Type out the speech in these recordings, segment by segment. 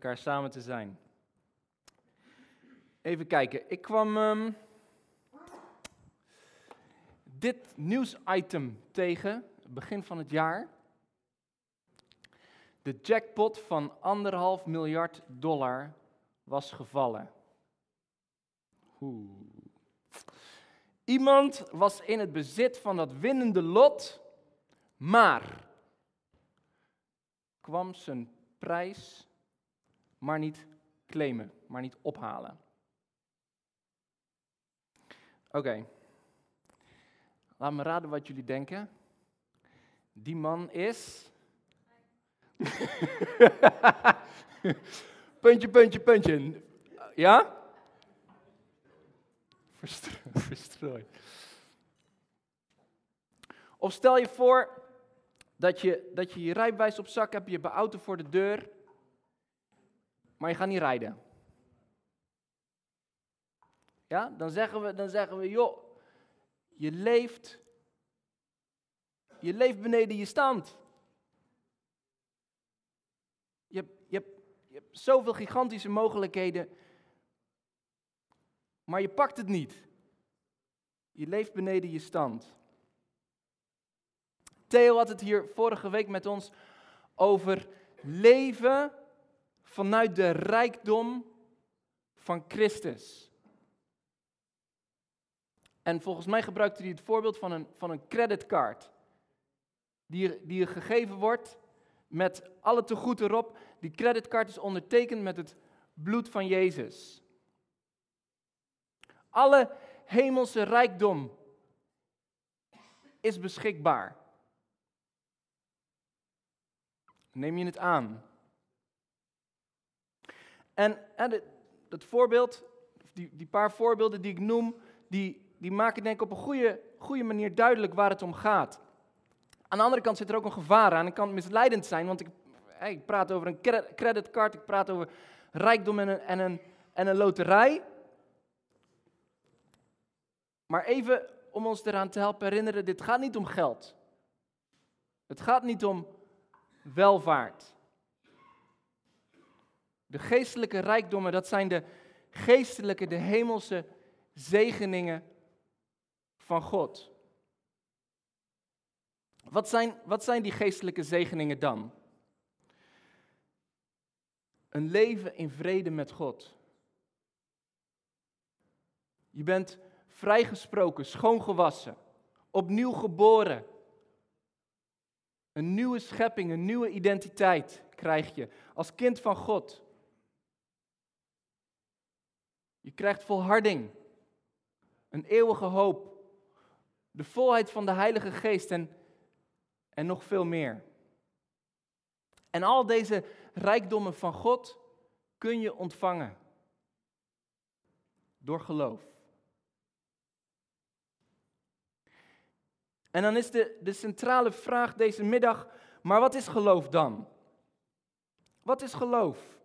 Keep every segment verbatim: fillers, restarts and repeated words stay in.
elkaar samen te zijn. Even kijken, ik kwam um, dit nieuwsitem tegen, begin van het jaar. De jackpot van anderhalf miljard dollar was gevallen. Oeh. Iemand was in het bezit van dat winnende lot, maar kwam zijn prijs maar niet claimen, maar niet ophalen. Oké, okay. Laat me raden wat jullie denken. Die man is... puntje, puntje, puntje. Ja? Verstrooid. Of stel je voor dat je, dat je je rijbewijs op zak hebt, je hebt een auto voor de deur, maar je gaat niet rijden. Ja, dan zeggen we, dan zeggen we, joh, je leeft, je leeft beneden je stand. Je hebt, je hebt, je hebt zoveel gigantische mogelijkheden, maar je pakt het niet. Je leeft beneden je stand. Theo had het hier vorige week met ons over leven vanuit de rijkdom van Christus. En volgens mij gebruikte hij het voorbeeld van een, van een creditcard. Die, die je gegeven wordt met alle tegoed erop. Die creditcard is ondertekend met het bloed van Jezus. Alle hemelse rijkdom is beschikbaar. Neem je het aan? En, en dat voorbeeld, die, die paar voorbeelden die ik noem, die, die maken denk ik op een goede, goede manier duidelijk waar het om gaat. Aan de andere kant zit er ook een gevaar aan en kan misleidend zijn, want ik, hey, ik praat over een creditcard, ik praat over rijkdom en een, en, een, en een loterij. Maar even om ons eraan te helpen herinneren, dit gaat niet om geld. Het gaat niet om welvaart. De geestelijke rijkdommen, dat zijn de geestelijke, de hemelse zegeningen van God. Wat zijn, wat zijn die geestelijke zegeningen dan? Een leven in vrede met God. Je bent vrijgesproken, schoongewassen, opnieuw geboren. Een nieuwe schepping, een nieuwe identiteit krijg je als kind van God. Je krijgt volharding, een eeuwige hoop, de volheid van de Heilige Geest en, en nog veel meer. En al deze rijkdommen van God kun je ontvangen door geloof. En dan is de, de centrale vraag deze middag, maar wat is geloof dan? Wat is geloof?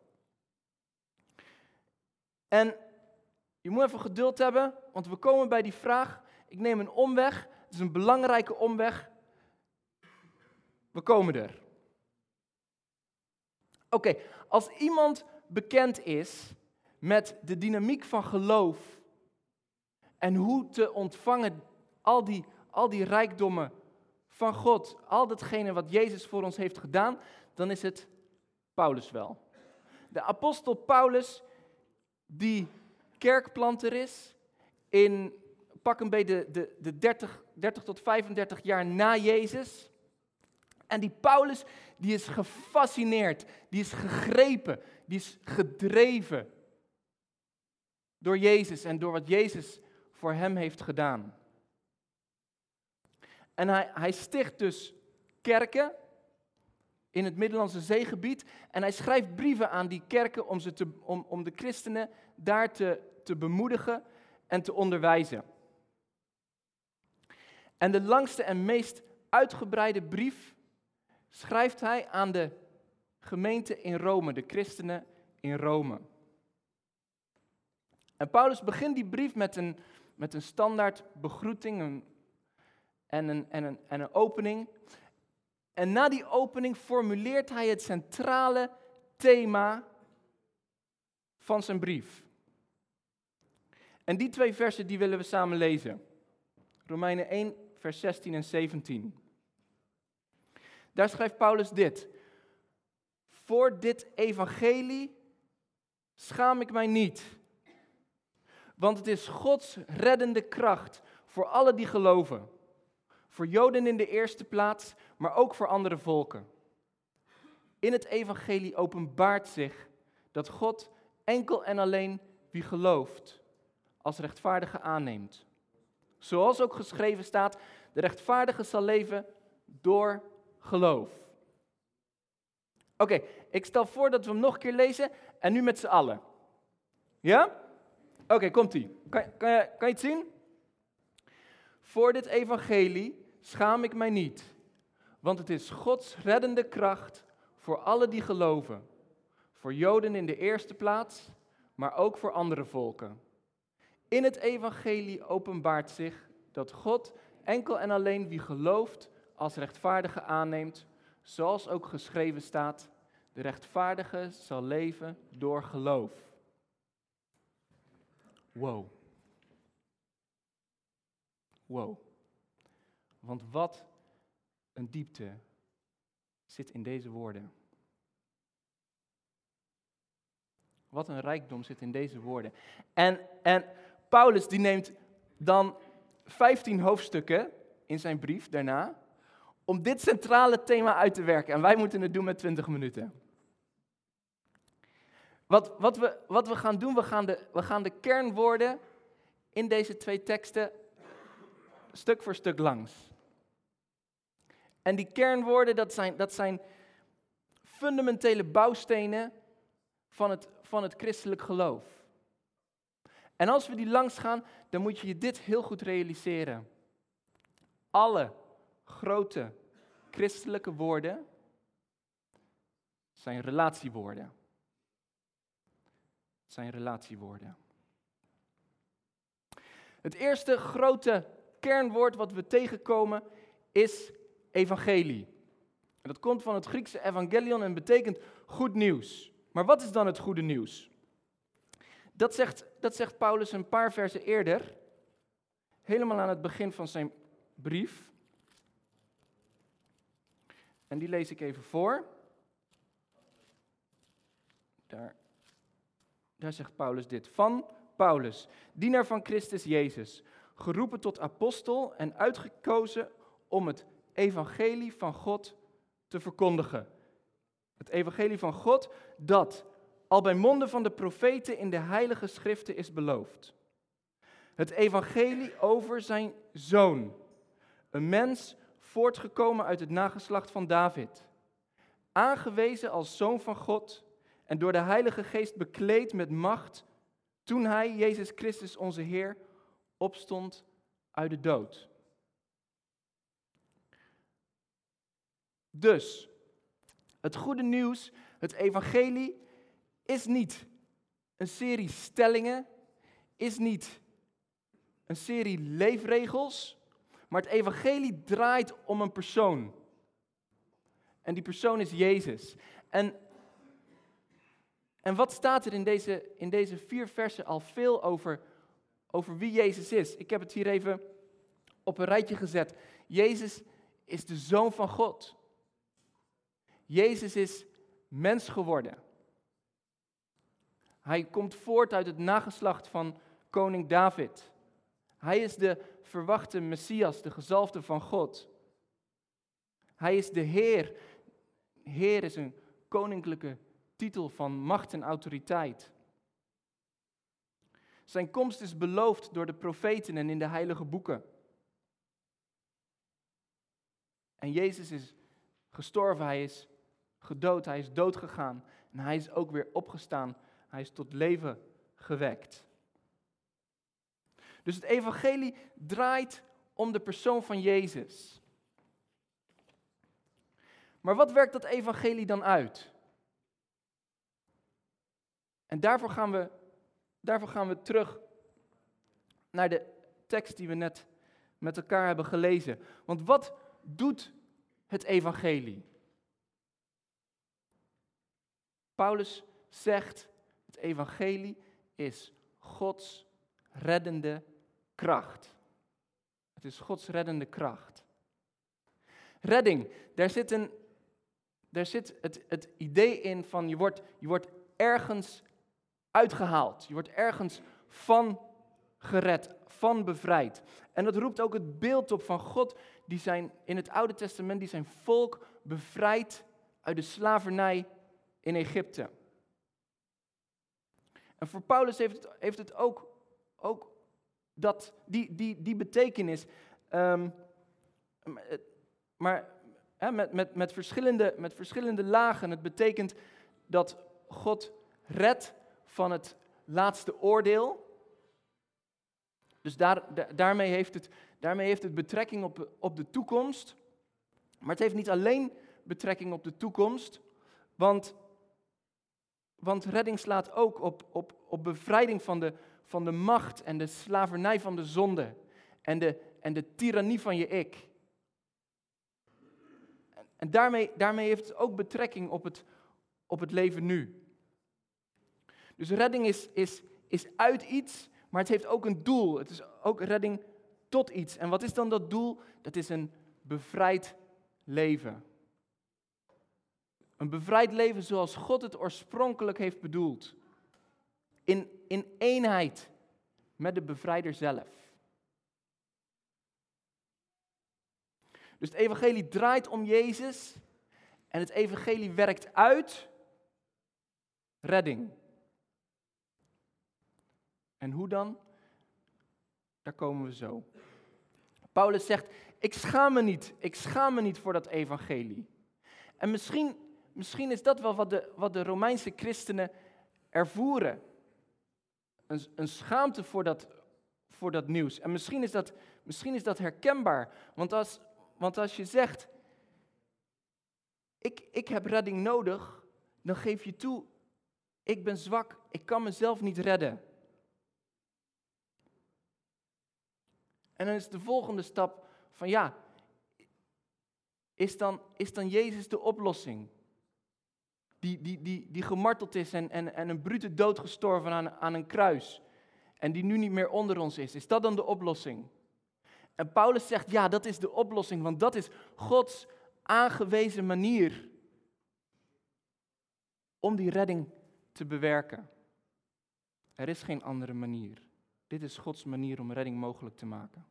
En je moet even geduld hebben, want we komen bij die vraag. Ik neem een omweg, het is een belangrijke omweg. We komen er. Oké, okay, als iemand bekend is met de dynamiek van geloof en hoe te ontvangen al die al die rijkdommen van God, al datgene wat Jezus voor ons heeft gedaan, dan is het Paulus wel. De apostel Paulus, die kerkplanter is, in pak een beetje de, de, de dertig, dertig tot vijfendertig jaar na Jezus. En die Paulus, die is gefascineerd, die is gegrepen, die is gedreven door Jezus en door wat Jezus voor hem heeft gedaan. En hij, hij sticht dus kerken in het Middellandse Zeegebied. En hij schrijft brieven aan die kerken om, ze te, om, om de christenen daar te, te bemoedigen en te onderwijzen. En de langste en meest uitgebreide brief schrijft hij aan de gemeente in Rome, de christenen in Rome. En Paulus begint die brief met een, met een standaard begroeting, een En een, en, een, en een opening. En na die opening formuleert hij het centrale thema van zijn brief. En die twee versen die willen we samen lezen. Romeinen één, vers zestien en zeventien. Daar schrijft Paulus dit. Voor dit evangelie schaam ik mij niet. Want het is Gods reddende kracht voor alle die geloven. Voor Joden in de eerste plaats, maar ook voor andere volken. In het evangelie openbaart zich dat God enkel en alleen wie gelooft als rechtvaardige aanneemt. Zoals ook geschreven staat, de rechtvaardige zal leven door geloof. Oké, okay, ik stel voor dat we hem nog een keer lezen en nu met z'n allen. Ja? Oké, okay, komt-ie. Kan, kan, je, kan je het zien? Voor dit evangelie schaam ik mij niet, want het is Gods reddende kracht voor alle die geloven. Voor Joden in de eerste plaats, maar ook voor andere volken. In het evangelie openbaart zich dat God enkel en alleen wie gelooft als rechtvaardige aanneemt, zoals ook geschreven staat, de rechtvaardige zal leven door geloof. Wow. Wow. Want wat een diepte zit in deze woorden. Wat een rijkdom zit in deze woorden. En, en Paulus die neemt dan vijftien hoofdstukken in zijn brief daarna om dit centrale thema uit te werken. En wij moeten het doen met twintig minuten. Wat, wat, we, wat we gaan doen, we gaan, de, we gaan de kernwoorden in deze twee teksten stuk voor stuk langs. En die kernwoorden, dat zijn, dat zijn fundamentele bouwstenen van het, van het christelijk geloof. En als we die langs gaan, dan moet je je dit heel goed realiseren. Alle grote christelijke woorden zijn relatiewoorden. Zijn relatiewoorden. Het eerste grote kernwoord wat we tegenkomen is evangelie. En dat komt van het Griekse evangelion en betekent goed nieuws. Maar wat is dan het goede nieuws? Dat zegt, dat zegt Paulus een paar versen eerder, helemaal aan het begin van zijn brief. En die lees ik even voor. Daar, daar zegt Paulus dit. Van Paulus, dienaar van Christus Jezus, geroepen tot apostel en uitgekozen om het evangelie van God te verkondigen. Het evangelie van God dat al bij monden van de profeten in de heilige schriften is beloofd. Het evangelie over zijn zoon, een mens voortgekomen uit het nageslacht van David, aangewezen als zoon van God en door de Heilige Geest bekleed met macht toen hij, Jezus Christus onze Heer, opstond uit de dood. Dus, het goede nieuws, het evangelie, is niet een serie stellingen, is niet een serie leefregels, maar het evangelie draait om een persoon. En die persoon is Jezus. En, en wat staat er in deze, in deze vier versen al veel over, over wie Jezus is? Ik heb het hier even op een rijtje gezet. Jezus is de Zoon van God. Jezus is mens geworden. Hij komt voort uit het nageslacht van koning David. Hij is de verwachte Messias, de gezalfde van God. Hij is de Heer. Heer is een koninklijke titel van macht en autoriteit. Zijn komst is beloofd door de profeten en in de heilige boeken. En Jezus is gestorven, hij is gedood, hij is doodgegaan. En hij is ook weer opgestaan. Hij is tot leven gewekt. Dus het evangelie draait om de persoon van Jezus. Maar wat werkt dat evangelie dan uit? En daarvoor gaan we, daarvoor gaan we terug naar de tekst die we net met elkaar hebben gelezen. Want wat doet het evangelie? Paulus zegt, het evangelie is Gods reddende kracht. Het is Gods reddende kracht. Redding, daar zit, een, daar zit het, het idee in van je wordt, je wordt ergens uitgehaald. Je wordt ergens van gered, van bevrijd. En dat roept ook het beeld op van God die zijn, in het Oude Testament die zijn volk bevrijdt uit de slavernij in Egypte. En voor Paulus heeft het, heeft het ook, ook dat, die, die, die betekenis. Um, maar hè, met, met, met, verschillende, met verschillende lagen. Het betekent dat God redt van het laatste oordeel. Dus daar, da, daarmee, heeft het, daarmee heeft het betrekking op, op de toekomst. Maar het heeft niet alleen betrekking op de toekomst. Want, want redding slaat ook op, op, op bevrijding van de, van de macht en de slavernij van de zonde. En de, en de tirannie van je ik. En, en daarmee, daarmee heeft het ook betrekking op het, op het leven nu. Dus redding is, is, is uit iets, maar het heeft ook een doel. Het is ook redding tot iets. En wat is dan dat doel? Dat is een bevrijd leven. Een bevrijd leven zoals God het oorspronkelijk heeft bedoeld. In, in eenheid met de bevrijder zelf. Dus het evangelie draait om Jezus en het evangelie werkt uit redding. En hoe dan? Daar komen we zo. Paulus zegt, ik schaam me niet, ik schaam me niet voor dat evangelie. En misschien, misschien is dat wel wat de, wat de Romeinse christenen ervoeren. Een, een schaamte voor dat, voor dat nieuws. En misschien is dat, misschien is dat herkenbaar. Want als, want als je zegt, ik, ik heb redding nodig, dan geef je toe, ik ben zwak, ik kan mezelf niet redden. En dan is de volgende stap van ja, is dan, is dan Jezus de oplossing? Die, die, die, die gemarteld is en, en, en een brute dood gestorven aan, aan een kruis. En die nu niet meer onder ons is. Is dat dan de oplossing? En Paulus zegt ja, dat is de oplossing. Want dat is Gods aangewezen manier om die redding te bewerken. Er is geen andere manier. Dit is Gods manier om redding mogelijk te maken.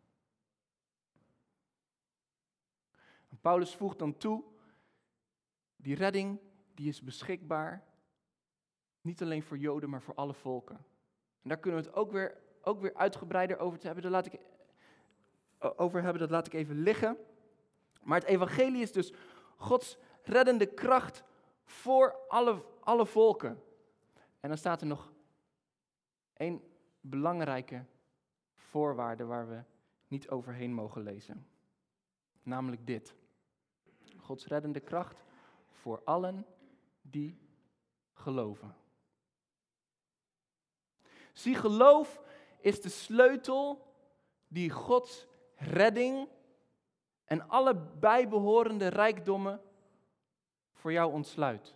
En Paulus voegt dan toe, die redding die is beschikbaar, niet alleen voor Joden, maar voor alle volken. En daar kunnen we het ook weer, ook weer uitgebreider over te hebben. Daar laat ik, over hebben, dat laat ik even liggen. Maar het evangelie is dus Gods reddende kracht voor alle, alle volken. En dan staat er nog één belangrijke voorwaarde waar we niet overheen mogen lezen. Namelijk dit. Gods reddende kracht voor allen die geloven. Zie, geloof is de sleutel die Gods redding en alle bijbehorende rijkdommen voor jou ontsluit.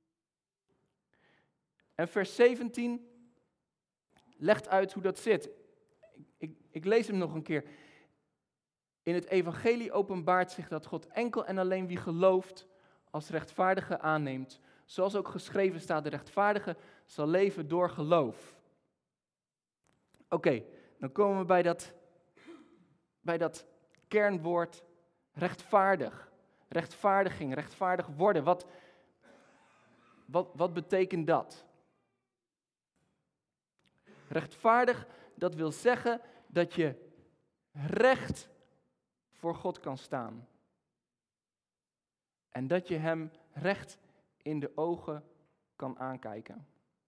En vers zeventien legt uit hoe dat zit. Ik, ik, ik lees hem nog een keer. In het evangelie openbaart zich dat God enkel en alleen wie gelooft als rechtvaardige aanneemt. Zoals ook geschreven staat, de rechtvaardige zal leven door geloof. Oké, okay, dan komen we bij dat, bij dat kernwoord rechtvaardig. Rechtvaardiging, rechtvaardig worden. Wat, wat, wat betekent dat? Rechtvaardig, dat wil zeggen dat je recht voor God kan staan. En dat je hem recht in de ogen kan aankijken.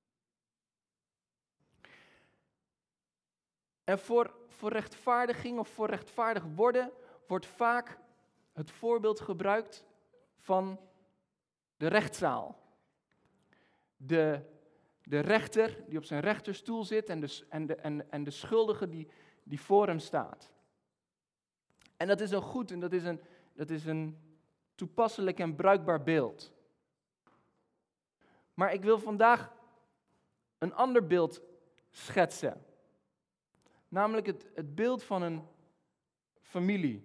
En voor, voor rechtvaardiging of voor rechtvaardig worden wordt vaak het voorbeeld gebruikt van de rechtszaal. De, de rechter die op zijn rechterstoel zit en de, en de, en, en de schuldige die, die voor hem staat. En dat is een goed en dat is een, dat is een toepasselijk en bruikbaar beeld. Maar ik wil vandaag een ander beeld schetsen. Namelijk het, het beeld van een familie.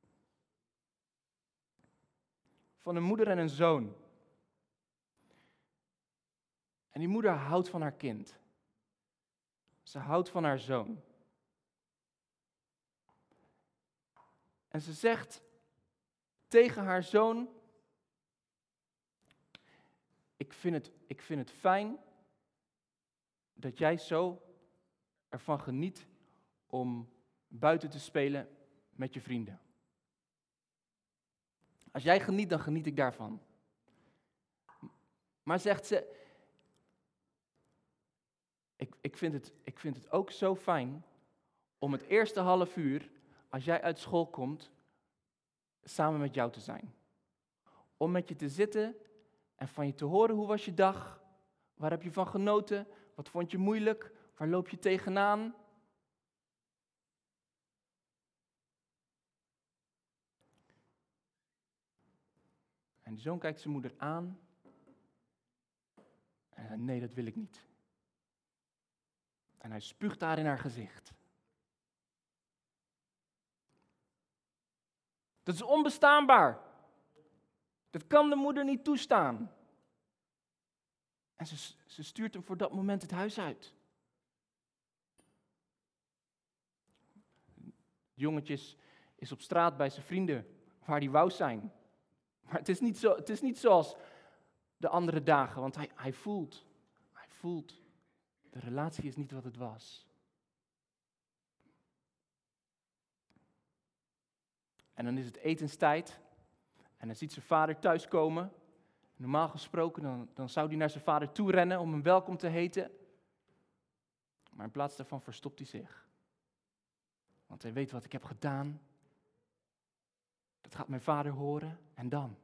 Van een moeder en een zoon. En die moeder houdt van haar kind. Ze houdt van haar zoon. En ze zegt tegen haar zoon: Ik vind het, ik vind het fijn dat jij zo ervan geniet om buiten te spelen met je vrienden. Als jij geniet, dan geniet ik daarvan. Maar zegt ze, ik, ik, vind het, ik vind het ook zo fijn om het eerste half uur, als jij uit school komt, samen met jou te zijn. Om met je te zitten en van je te horen, hoe was je dag? Waar heb je van genoten? Wat vond je moeilijk? Waar loop je tegenaan? En de zoon kijkt zijn moeder aan. En hij, nee, dat wil ik niet. En hij spuugt haar in haar gezicht. Dat is onbestaanbaar. Dat kan de moeder niet toestaan. En ze, ze stuurt hem voor dat moment het huis uit. Het jongetje is, is op straat bij zijn vrienden, waar hij wou zijn. Maar het is niet, zo, het is niet zoals de andere dagen, want hij, hij voelt, hij voelt, de relatie is niet wat het was. En dan is het etenstijd en dan ziet zijn vader thuiskomen. Normaal gesproken, dan, dan zou hij naar zijn vader toe rennen om hem welkom te heten. Maar in plaats daarvan verstopt hij zich. Want hij weet wat ik heb gedaan. Dat gaat mijn vader horen en dan.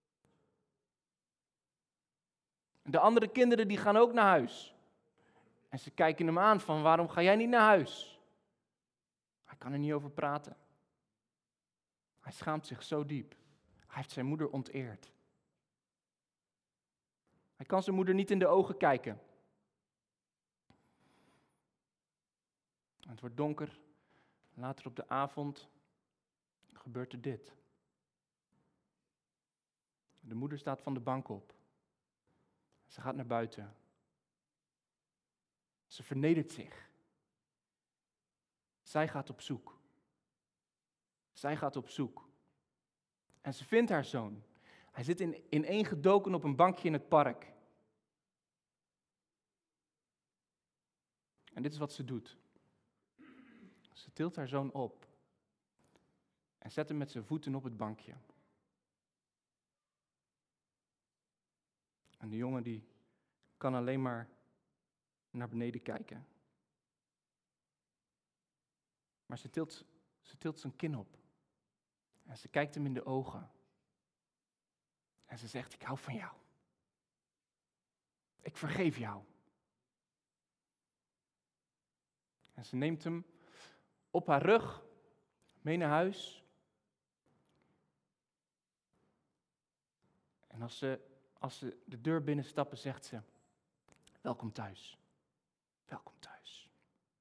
De andere kinderen die gaan ook naar huis. En ze kijken hem aan van, waarom ga jij niet naar huis? Hij kan er niet over praten. Hij schaamt zich zo diep. Hij heeft zijn moeder onteerd. Hij kan zijn moeder niet in de ogen kijken. Het wordt donker. Later op de avond gebeurt er dit. De moeder staat van de bank op. Ze gaat naar buiten. Ze vernedert zich. Zij gaat op zoek. Zij gaat op zoek. En ze vindt haar zoon. Hij zit in, ineengedoken op een bankje in het park. En dit is wat ze doet. Ze tilt haar zoon op. En zet hem met zijn voeten op het bankje. En de jongen die kan alleen maar naar beneden kijken. Maar ze tilt, ze tilt zijn kin op. En ze kijkt hem in de ogen. En ze zegt, ik hou van jou. Ik vergeef jou. En ze neemt hem op haar rug mee naar huis. En als ze, als ze de deur binnenstappen, zegt ze, welkom thuis. Welkom thuis.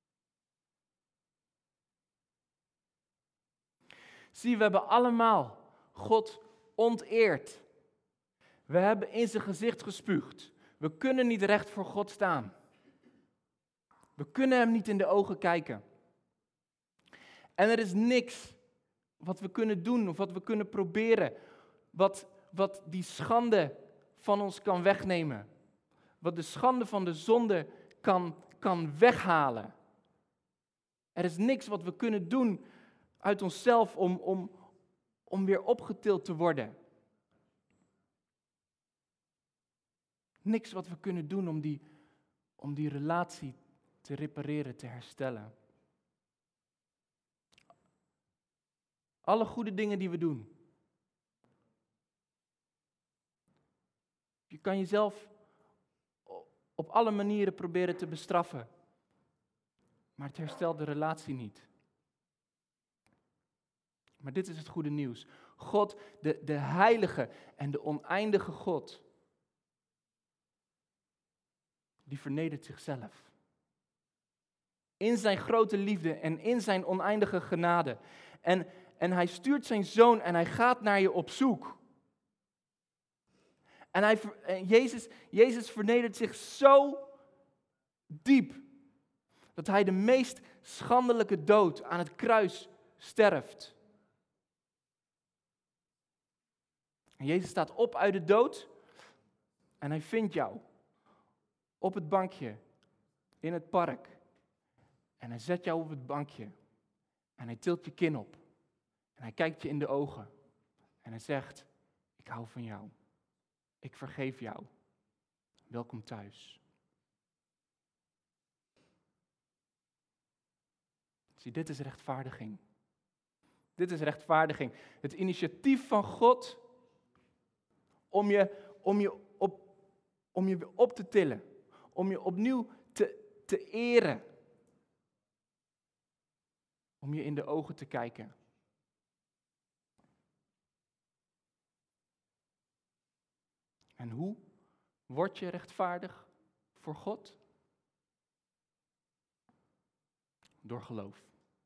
Zie, we hebben allemaal God onteerd. We hebben in zijn gezicht gespuugd. We kunnen niet recht voor God staan. We kunnen hem niet in de ogen kijken. En er is niks wat we kunnen doen of wat we kunnen proberen, wat, wat die schande van ons kan wegnemen. Wat de schande van de zonde kan, kan weghalen. Er is niks wat we kunnen doen uit onszelf om, om, om weer opgetild te worden. Niks wat we kunnen doen om die, om die relatie te repareren, te herstellen. Alle goede dingen die we doen. Je kan jezelf op alle manieren proberen te bestraffen. Maar het herstelt de relatie niet. Maar dit is het goede nieuws. God, de, de heilige en de oneindige God, die vernedert zichzelf. In zijn grote liefde en in zijn oneindige genade. En, en hij stuurt zijn zoon en hij gaat naar je op zoek. En, hij, en Jezus, Jezus vernedert zich zo diep, dat hij de meest schandelijke dood aan het kruis sterft. En Jezus staat op uit de dood en hij vindt jou op het bankje in het park. En hij zet jou op het bankje en hij tilt je kin op. En hij kijkt je in de ogen en hij zegt, ik hou van jou. Ik vergeef jou. Welkom thuis. Zie, dit is rechtvaardiging. Dit is rechtvaardiging. Het initiatief van God om je, om je, op, om je weer op te tillen. Om je opnieuw te, te eren. Om je in de ogen te kijken. En hoe word je rechtvaardig voor God? Door geloof.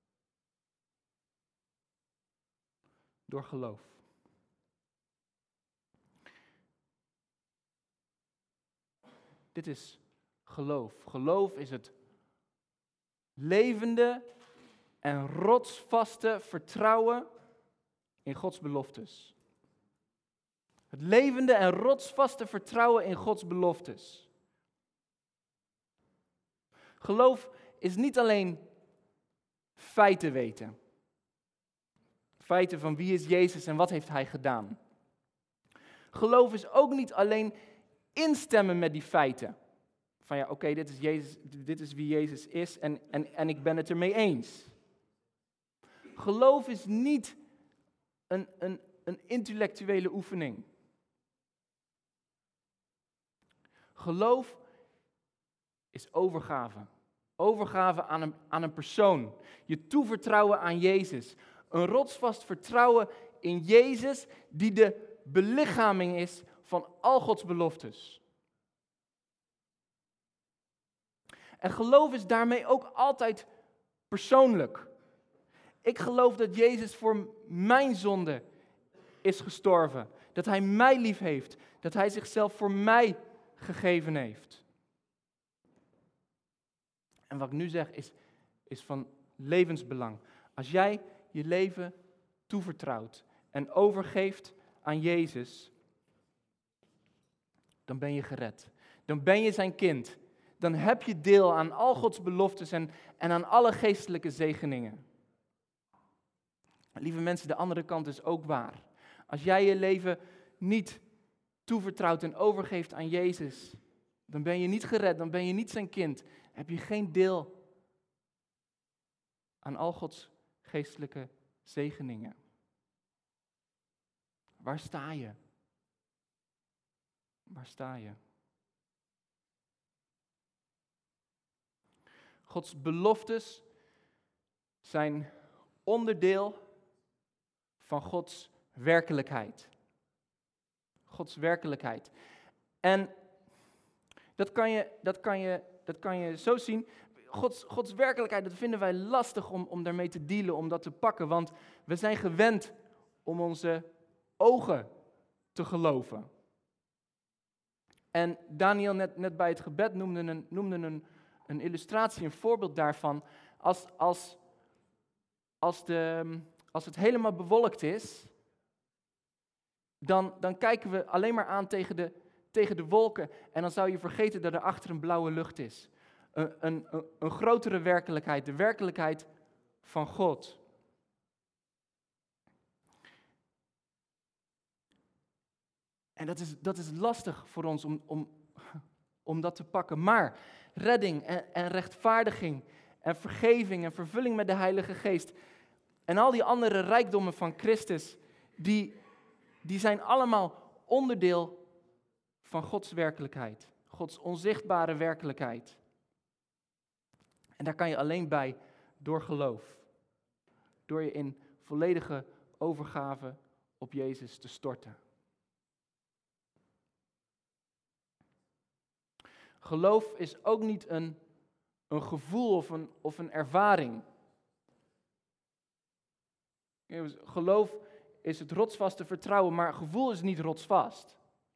Door geloof. Dit is geloof. Geloof is het levende en rotsvaste vertrouwen in Gods beloftes. Het levende en rotsvaste vertrouwen in Gods beloftes. Geloof is niet alleen feiten weten. Feiten van wie is Jezus en wat heeft hij gedaan. Geloof is ook niet alleen instemmen met die feiten. Van ja, oké, okay, dit is Jezus, dit is wie Jezus is en, en, en ik ben het ermee eens. Geloof is niet een, een, een intellectuele oefening. Geloof is overgave. Overgave aan een, aan een persoon. Je toevertrouwen aan Jezus. Een rotsvast vertrouwen in Jezus die de belichaming is van al Gods beloftes. En geloof is daarmee ook altijd persoonlijk. Ik geloof dat Jezus voor mijn zonde is gestorven. Dat hij mij lief heeft. Dat hij zichzelf voor mij gegeven heeft. En wat ik nu zeg is, is van levensbelang. Als jij je leven toevertrouwt en overgeeft aan Jezus, dan ben je gered. Dan ben je zijn kind. Dan heb je deel aan al Gods beloftes en, en aan alle geestelijke zegeningen. Lieve mensen, de andere kant is ook waar. Als jij je leven niet toevertrouwt en overgeeft aan Jezus, dan ben je niet gered, dan ben je niet zijn kind. Heb je geen deel aan al Gods geestelijke zegeningen. Waar sta je? Waar sta je? Gods beloftes zijn onderdeel van Gods werkelijkheid. Gods werkelijkheid. En dat kan je, dat kan je, dat kan je zo zien. Gods, Gods werkelijkheid, dat vinden wij lastig om, om daarmee te dealen, om dat te pakken. Want we zijn gewend om onze ogen te geloven. En Daniel net, net bij het gebed noemde een, noemde een, een illustratie, een voorbeeld daarvan. Als, als, als, de, als het helemaal bewolkt is, dan, dan kijken we alleen maar aan tegen de, tegen de wolken. En dan zou je vergeten dat er achter een blauwe lucht is. Een, een, een, een grotere werkelijkheid, de werkelijkheid van God. En dat is, dat is lastig voor ons om, om, om dat te pakken. Maar redding en, en rechtvaardiging en vergeving en vervulling met de Heilige Geest en al die andere rijkdommen van Christus, die, die zijn allemaal onderdeel van Gods werkelijkheid. Gods onzichtbare werkelijkheid. En daar kan je alleen bij door geloof. Door je in volledige overgave op Jezus te storten. Geloof is ook niet een, een gevoel of een, of een ervaring. Geloof is het rotsvaste vertrouwen, maar gevoel is niet rotsvast.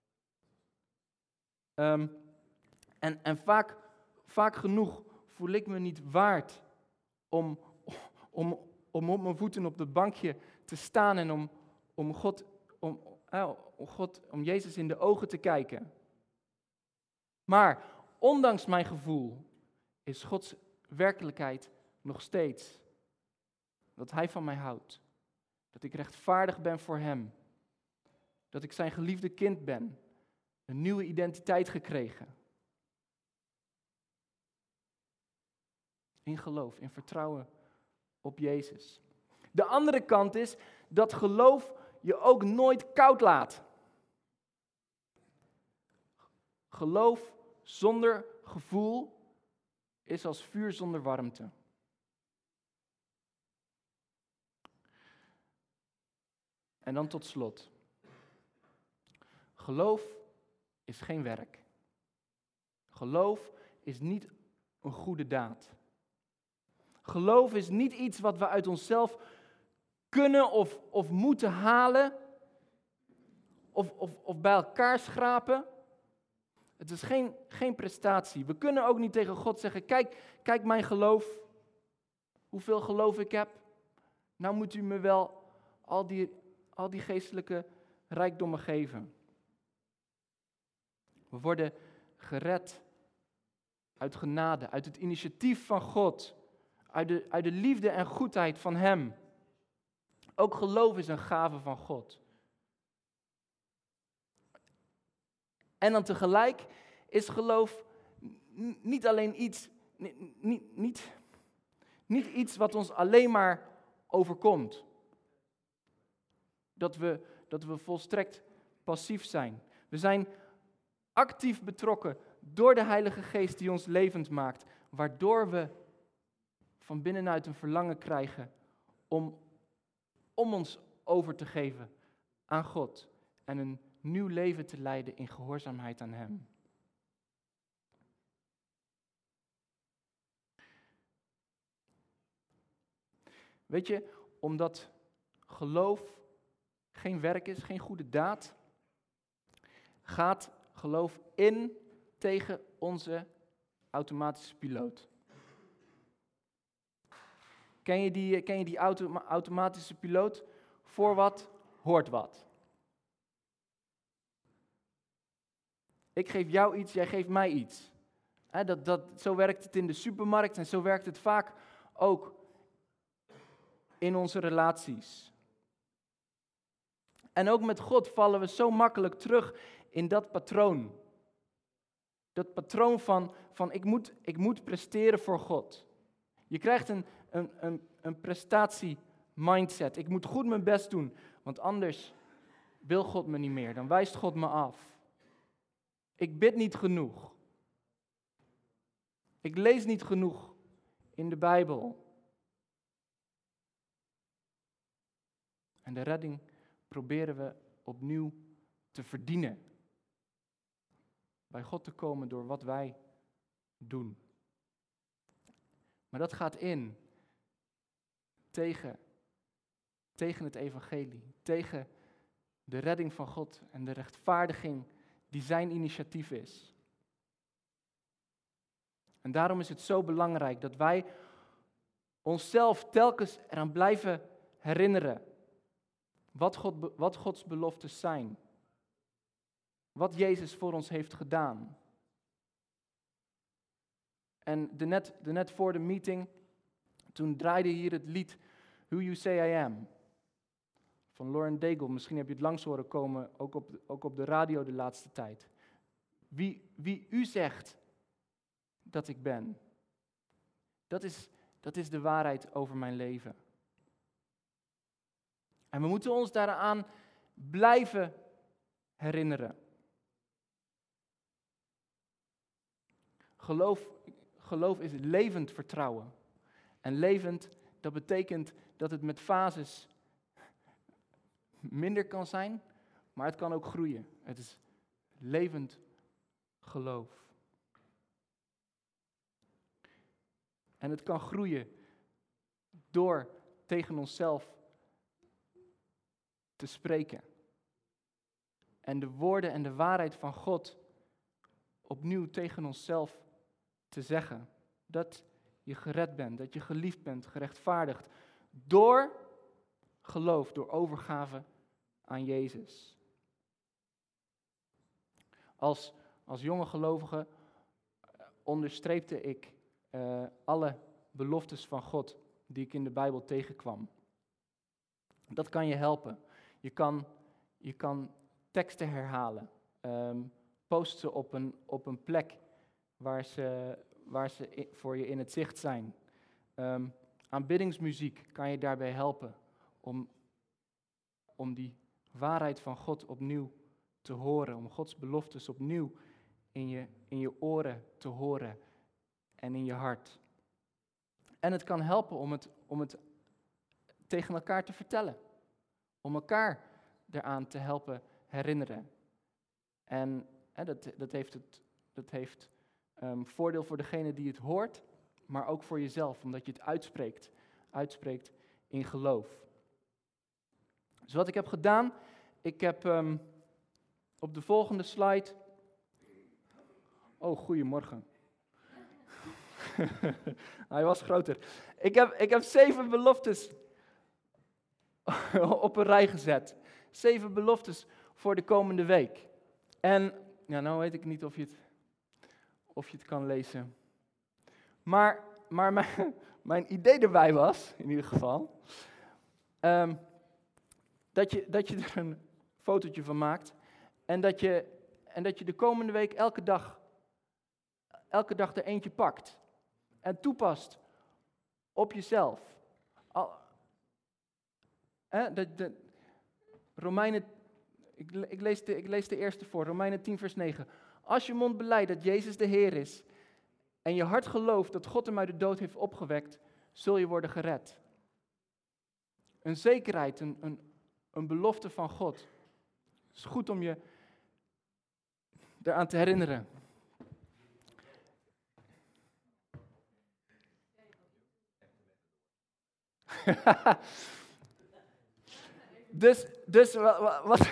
Um, en en vaak, vaak genoeg voel ik me niet waard om, om, om op mijn voeten op dat bankje te staan en om, om, God, om, uh, om God, om Jezus in de ogen te kijken. Maar ondanks mijn gevoel is Gods werkelijkheid nog steeds dat Hij van mij houdt. Dat ik rechtvaardig ben voor Hem. Dat ik zijn geliefde kind ben. Een nieuwe identiteit gekregen. In geloof, in vertrouwen op Jezus. De andere kant is dat geloof je ook nooit koud laat. Geloof zonder gevoel is als vuur zonder warmte. En dan tot slot. Geloof is geen werk. Geloof is niet een goede daad. Geloof is niet iets wat we uit onszelf kunnen of, of moeten halen. Of, of, of bij elkaar schrapen. Het is geen, geen prestatie. We kunnen ook niet tegen God zeggen, kijk, kijk mijn geloof. Hoeveel geloof ik heb. Nou moet u me wel al die, al die geestelijke rijkdommen geven. We worden gered uit genade, uit het initiatief van God, uit de, uit de liefde en goedheid van Hem. Ook geloof is een gave van God. En dan tegelijk is geloof niet alleen iets, niet, niet, niet, niet iets wat ons alleen maar overkomt. Dat we, dat we volstrekt passief zijn. We zijn actief betrokken door de Heilige Geest die ons levend maakt, waardoor we van binnenuit een verlangen krijgen om, om ons over te geven aan God en een nieuw leven te leiden in gehoorzaamheid aan Hem. Weet je, omdat geloof geen werk is, geen goede daad, gaat geloof in tegen onze automatische piloot. Ken je die, ken je die auto, automatische piloot? Voor wat, hoort wat. Ik geef jou iets, jij geeft mij iets. He, dat, dat, zo werkt het in de supermarkt en zo werkt het vaak ook in onze relaties. En ook met God vallen we zo makkelijk terug in dat patroon. Dat patroon van, van ik, moet, ik moet presteren voor God. Je krijgt een, een, een, een prestatie-mindset. Ik moet goed mijn best doen, want anders wil God me niet meer. Dan wijst God me af. Ik bid niet genoeg. Ik lees niet genoeg in de Bijbel. En de redding proberen we opnieuw te verdienen. Bij God te komen door wat wij doen. Maar dat gaat in tegen, tegen het evangelie. Tegen de redding van God en de rechtvaardiging die zijn initiatief is. En daarom is het zo belangrijk dat wij onszelf telkens eraan blijven herinneren wat, God, wat Gods beloftes zijn. Wat Jezus voor ons heeft gedaan. En de net, de net voor de meeting, toen draaide hier het lied Who You Say I Am. Van Lauren Daigle. Misschien heb je het langs horen komen, ook op de, ook op de radio de laatste tijd. Wie, wie u zegt dat ik ben. Dat is, dat is de waarheid over mijn leven. En we moeten ons daaraan blijven herinneren. Geloof, geloof is levend vertrouwen. En levend, dat betekent dat het met fases minder kan zijn, maar het kan ook groeien. Het is levend geloof. En het kan groeien door tegen onszelf te spreken. En de woorden en de waarheid van God opnieuw tegen onszelf te zeggen. Dat je gered bent, dat je geliefd bent, gerechtvaardigd. Door geloof, door overgave aan Jezus. Als, als jonge gelovige onderstreepte ik uh, alle beloftes van God die ik in de Bijbel tegenkwam. Dat kan je helpen. Je kan, je kan teksten herhalen. Um, post ze op een, op een plek waar ze, waar ze in, voor je in het zicht zijn. Um, aanbiddingsmuziek kan je daarbij helpen om, om die waarheid van God opnieuw te horen. Om Gods beloftes opnieuw in je, in je oren te horen en in je hart. En het kan helpen om het, om het tegen elkaar te vertellen. Om elkaar eraan te helpen herinneren. En hè, dat, dat heeft, het, dat heeft um, voordeel voor degene die het hoort, maar ook voor jezelf, omdat je het uitspreekt. Uitspreekt in geloof. Dus wat ik heb gedaan, ik heb um, op de volgende slide... Oh, goedemorgen. Hij was groter. Ik heb, ik heb zeven beloftes op een rij gezet. Zeven beloftes voor de komende week. En, ja, nou weet ik niet of je het, of je het kan lezen. Maar, maar mijn, mijn idee erbij was, in ieder geval, um, dat, je, dat je er een fotootje van maakt. En dat je, en dat je de komende week elke dag, elke dag er eentje pakt. En toepast op jezelf. Al, hè, de, de, Romeinen, ik, ik, lees de, ik lees de eerste voor, Romeinen tien vers negen. Als je mond beleidt dat Jezus de Heer is en je hart gelooft dat God hem uit de dood heeft opgewekt, zul je worden gered. Een zekerheid, een, een, een belofte van God. Het is goed om je eraan te herinneren. dus, dus wat, wat,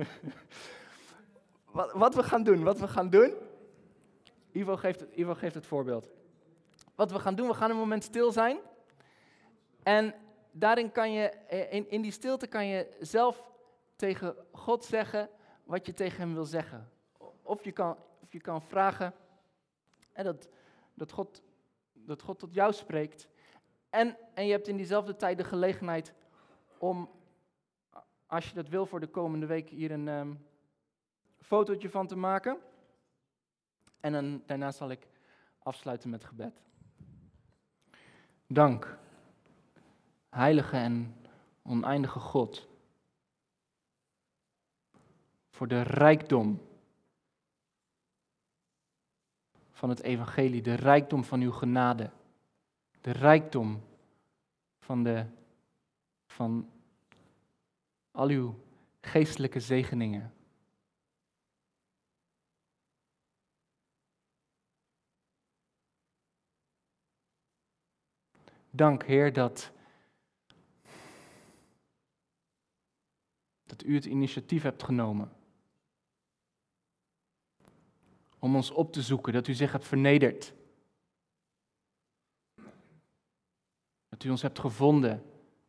wat, wat we gaan doen, wat we gaan doen. Ivo geeft, het, Ivo geeft het voorbeeld. Wat we gaan doen, we gaan een moment stil zijn. En daarin kan je, in, in die stilte kan je zelf tegen God zeggen wat je tegen hem wil zeggen. Of je kan, of je kan vragen en dat, dat, God, dat God tot jou spreekt. En, en je hebt in diezelfde tijd de gelegenheid om, als je dat wil voor de komende week, hier een um, fotootje van te maken. En dan, daarna zal ik afsluiten met gebed. Dank, heilige en oneindige God, voor de rijkdom van het evangelie, de rijkdom van uw genade, de rijkdom van, de, van al uw geestelijke zegeningen. Dank, Heer, dat, dat u het initiatief hebt genomen om ons op te zoeken, dat u zich hebt vernederd. Dat u ons hebt gevonden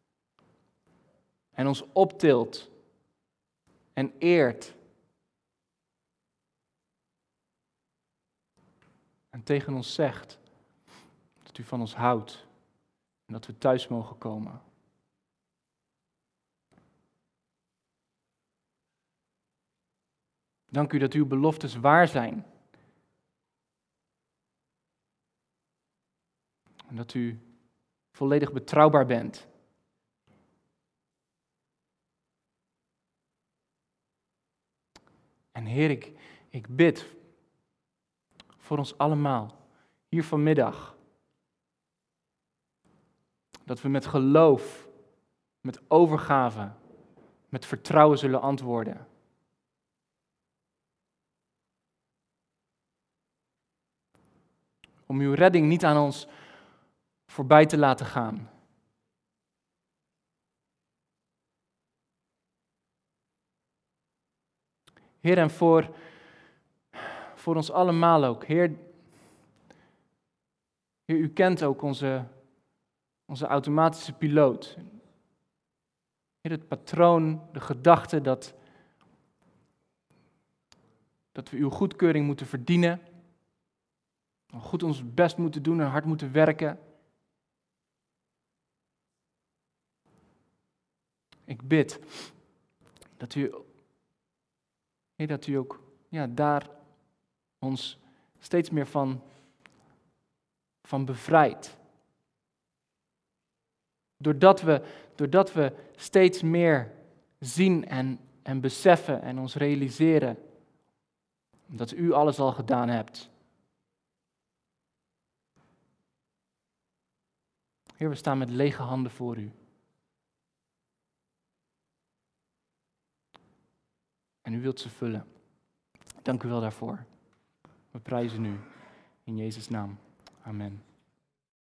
en ons optilt en eert. En tegen ons zegt dat u van ons houdt en dat we thuis mogen komen. Dank u dat uw beloftes waar zijn. En dat u volledig betrouwbaar bent. En Heer, ik, ik bid voor ons allemaal, hier vanmiddag, dat we met geloof, met overgave, met vertrouwen zullen antwoorden. Om uw redding niet aan ons voorbij te laten gaan. Heer, en voor, voor ons allemaal ook. Heer, Heer, u kent ook onze, onze automatische piloot. Heer, het patroon, de gedachte dat, dat we uw goedkeuring moeten verdienen. Goed ons best moeten doen en hard moeten werken. Ik bid dat u, Heer, dat u ook ja, daar ons steeds meer van, van bevrijdt. Doordat we, doordat we steeds meer zien en, en beseffen en ons realiseren dat u alles al gedaan hebt. Heer, we staan met lege handen voor u. En u wilt ze vullen. Dank u wel daarvoor. We prijzen u. In Jezus' naam. Amen.